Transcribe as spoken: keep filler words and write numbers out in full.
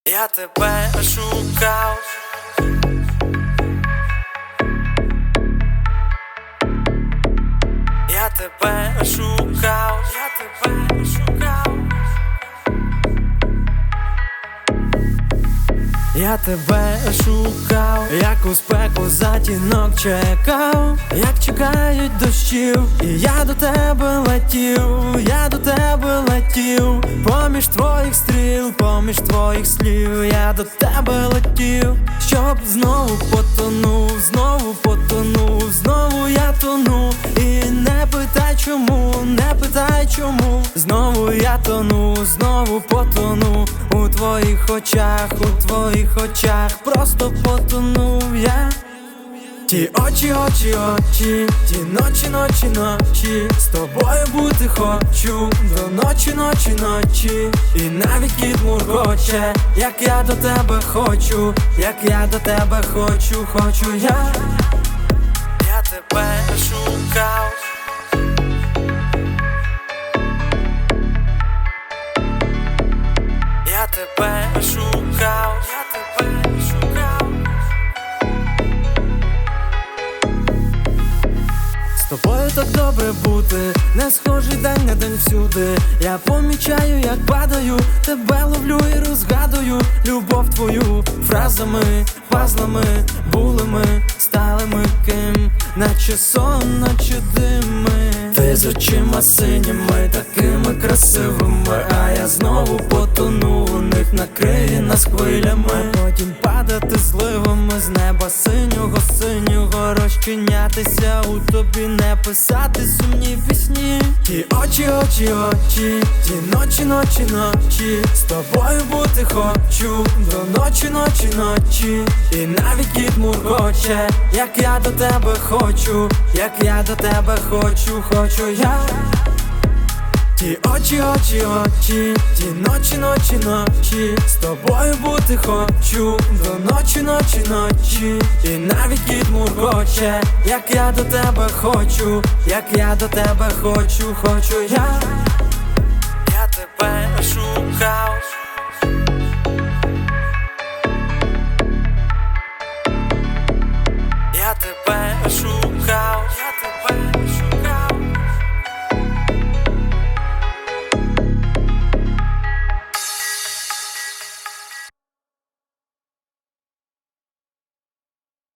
Я тебе шукав, я тебе шукав, я тебе шукав, я тебе шукав, як у спеку затінок чекав, як чекають дощів, і я до тебе летів, я до тебе летів, поміж твоїх стріл, поміж твоїх слів, я до тебе летів, щоб знову потонув, знову потонув, знову я тону, і не питай чому, не питай чому, знову я тону, знову потону, у твоїх очах, у твоїх очах, просто потонув я. Ті очі, очі, очі, ті ночі, ночі, ночі, з тобою бути хочу, до ночі, ночі, ночі, і навіть кіт муркоче, як я до тебе хочу, як я до тебе хочу, хочу я. Я тебе шукав, я тебе шукав, я тебе шукав. З тобою так добре бути, не схожий день на день всюди. Я помічаю, як падаю, тебе ловлю і розгадую любов твою фразами, пазлами, булими, стали ми ким, наче сон, наче дими. Ти з очима синіми, такими красивими, а я знову потону, у них накриє нас хвилями. Потім падати зливами з неба синього, синього, розчинятися у тобі, не писати сумні пісні. Ті очі, очі, очі, ті ночі, ночі, ночі, з тобою бути хочу, до ночі, ночі, ночі, і навіть кіт муркоче, як я до тебе хочу, як я до тебе хочу, хочу я. Ті очі, очі, очі, ті ночі, ночі, ночі, з тобою бути хочу, до ночі, ночі, ночі, і навіть кіт муркоче, як я до тебе хочу, як я до тебе хочу, хочу я. Я тебе шукав.